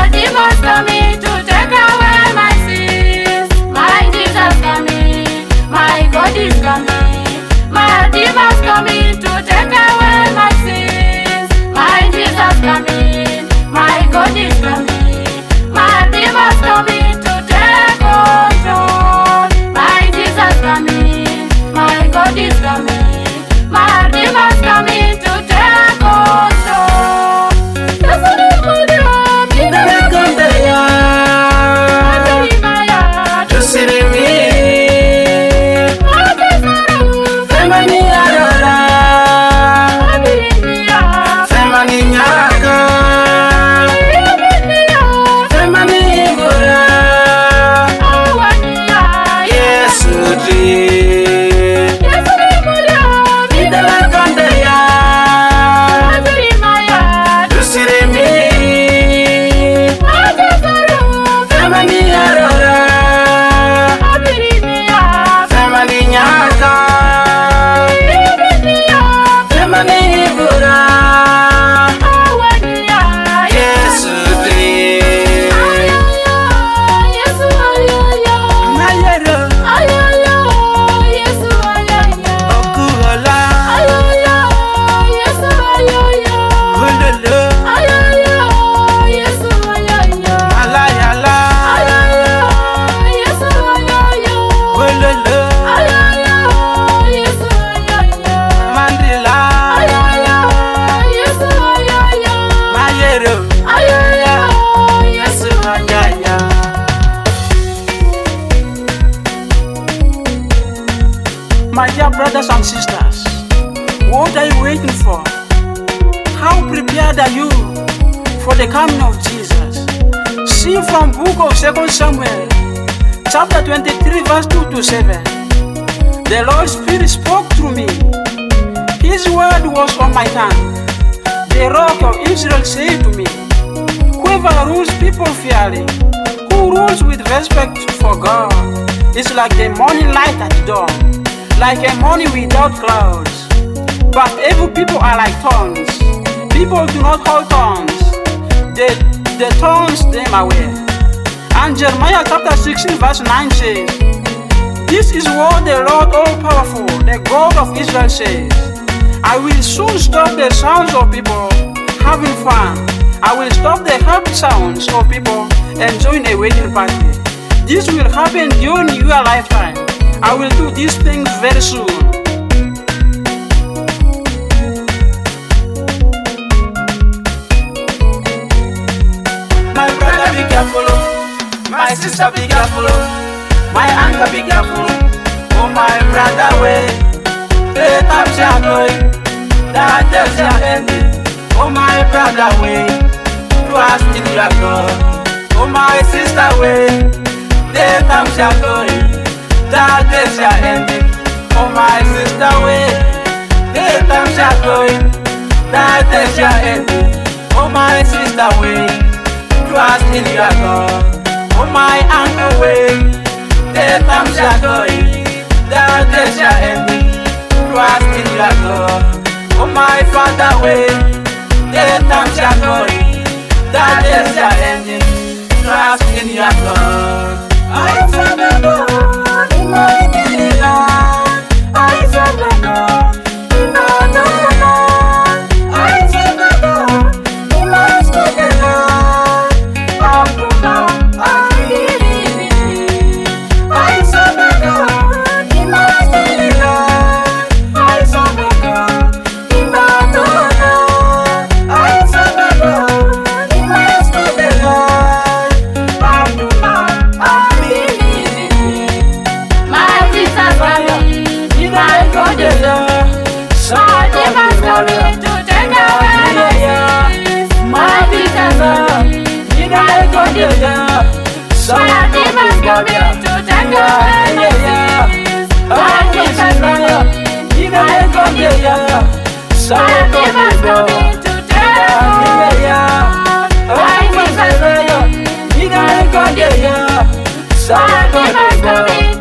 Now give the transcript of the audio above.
demons coming to take away my sins. My Jesus coming, my God is coming. My demons coming to take away my sins. My Jesus coming, my God is coming. My demons coming to take control. My Jesus coming, my God is coming. My demons coming to take control. My dear brothers and sisters, what are you waiting for? How prepared are you for the coming of Jesus? See from book of 2 Samuel, chapter 23, verse 2 to 7. The Lord Spirit spoke through me. His word was on my tongue. The rock of Israel said to me, whoever rules people fairly, who rules with respect for God, is like the morning light at dawn, like a morning without clouds. But evil people are like thorns. People do not hold thorns. The thorns them away. And Jeremiah chapter 16 verse 9 says, this is what the Lord all-powerful, the God of Israel says, I will soon stop the sounds of people having fun. I will stop the happy sounds of people enjoying a wedding party. This will happen during your lifetime. I will do these things very soon. My brother, be careful. My sister, be careful. My uncle, be careful. Oh, my brother, wait. The times are going. The days are ending. Oh, my brother, wait. Trust in your God. Oh, my sister, wait. The times are going. The days are ending. Oh, my sister, wait. The times are going. The days are ending. Oh, my sister, wait. Trust in your God. Oh, my uncle, wait. The times are going. The days are ending. Trust in your God. Oh, my father, wait. The times are going. The days are ending. Trust in your God. I found a God in my daily life. I found a God in my daily life. I found a God in my daily life. Up to now, I believe in Him. I found a God in my daily life. I found a God in my daily life. I found a God in my daily life. Up to now, I believe in Him. My Jesus coming, my God is my demons coming to take away my sins. My Jesus coming, my God is my demons coming to take away my sins. My Jesus coming, my God is my demons coming to take away my sins. My Jesus coming, my God is my demons coming